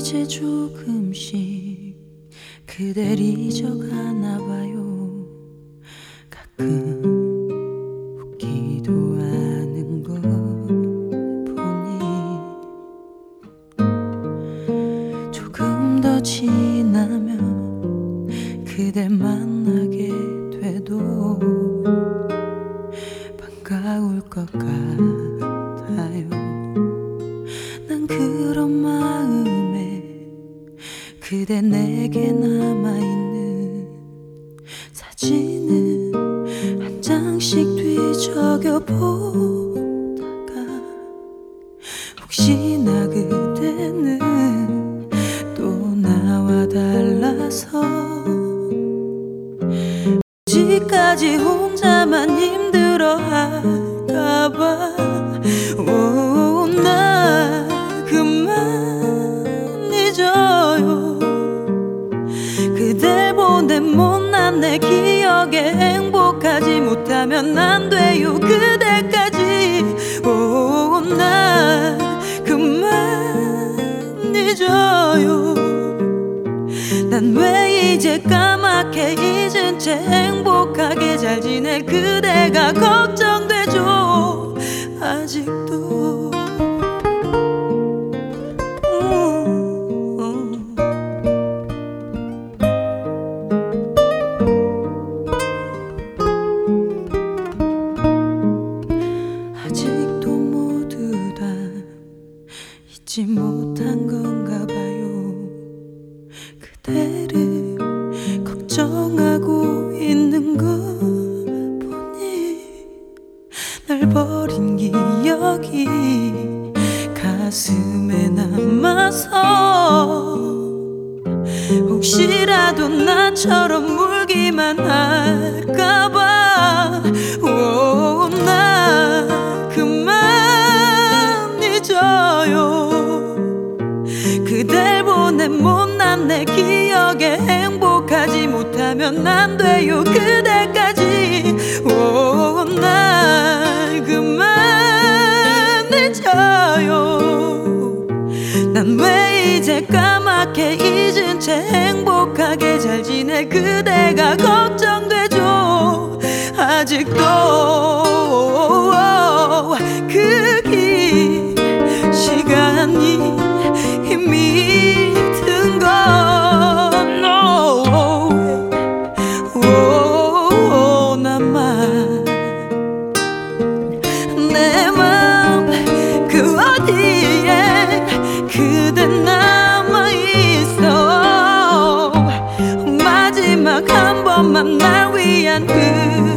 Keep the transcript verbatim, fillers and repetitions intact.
이제 조금씩 그댈 잊어가나 봐요. 가끔 웃기도 않은 것 보니 조금 더 지나면 그댈 만나게 돼도 반가울 것 같아요. 난 그런 마음에 그대 내게 남아있는 사진을 한 장씩 뒤적여 보다가 혹시나 그대는 또 나와 달라서 언제까지 혼자만 힘들어할까봐 오, 나 그만 잊어요. 그댈 보낸 못난 내 기억에 행복하지 못하면 안 돼요. 그대까지 오, 나 그만 잊어요. 난 왜 이제 까맣게 잊은 채 행복하게 잘 지내. 그대가 걱정되죠 아직도. 아직도 모두 다 잊지 못한 건가 봐요. 그대를 걱정하고 있는 걸 보니 날 버린 기억이 가슴에 남아서 혹시라도 나처럼 울기만 할까봐 오, 나 그만 잊어요. 그댈 보낸 못난 내 기억에 행복하지 못하면 안 돼요. 그대까지 오, 날 그만 잊어요. 난 왜 이제 까맣게 잊은 채 행복하게 잘 지내. 그대가 걱정되죠 아직도. 그 긴 시간이 이미 든 건 나만 내 맘 그 어디에 그대 남아있어. 마지막 한 번만 날 위한 그